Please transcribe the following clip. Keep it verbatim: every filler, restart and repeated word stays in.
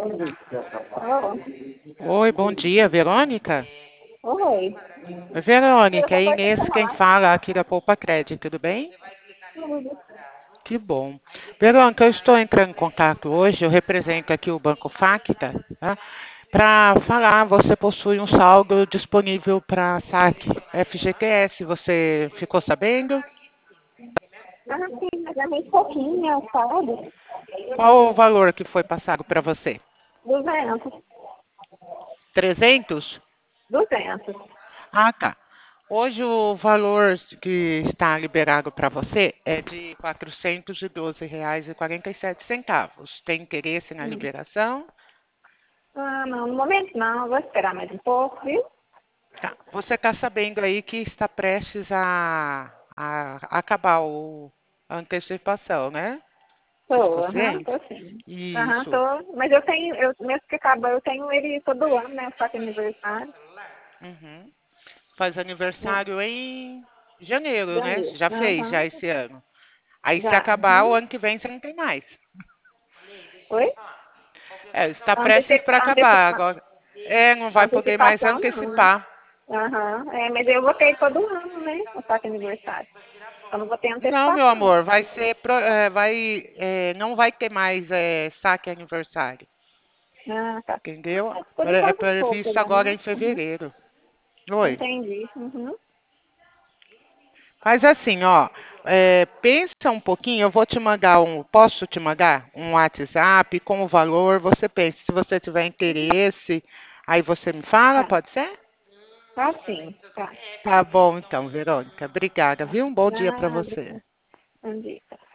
Alô? Oi, bom dia, Verônica? Oi. Oi, Verônica, Essa é coisa que Inês você quem falar. fala aqui da Poupa Crédito, tudo bem? Tudo. Que bom. Verônica, eu estou entrando em contato hoje, eu represento aqui o Banco Facta, tá? Para falar, você possui um saldo disponível para saque F G T S, você ficou sabendo? Ah, sim, mas é muito pouquinho, sabe? Qual o valor que foi passado para você? Duzentos. Trezentos? Duzentos. Ah, tá. Hoje o valor que está liberado para você é de quatrocentos e doze reais e quarenta e sete centavos. Tem interesse na Hum. liberação? Ah, não, no momento não. Vou esperar mais um pouco, viu? Tá. Você está sabendo aí que está prestes a, a acabar o, a antecipação, né? Você ficou Tô, aham, ciente? tô sim. Aham, Isso. tô. Mas eu tenho, eu, mesmo que acaba, eu tenho ele todo ano, né? Só que aniversário. Uhum. Faz Né? aniversário em janeiro, né? Janeiro. Já fez, já Aham. esse ano. Aí se Já. acabar, o Uhum. ano que vem você não tem mais. Oi? É, está prestes para Antecipa, acabar. antecipa, Agora, é, não vai poder mais antecipação não, né? antecipar. Aham. É, mas eu vou ter todo ano, né? O saque aniversário. Eu não vou ter Não, meu antecipação. amor, vai ser, pro- é, vai, é, não vai ter mais é, saque aniversário, Ah, tá. entendeu? Mas por Pre- É enquanto não vou previsto pegar, agora não. em Uhum. fevereiro. Oi. Entendi. Uhum. Faz assim, ó, é, pensa um pouquinho, eu vou te mandar um, posso te mandar um WhatsApp com o valor, você pensa, se você tiver interesse, aí você me fala, Tá. pode ser? Tá sim. Tá. Tá bom então, Verônica. Obrigada, viu? Um bom dia para Nada. você. Bom dia.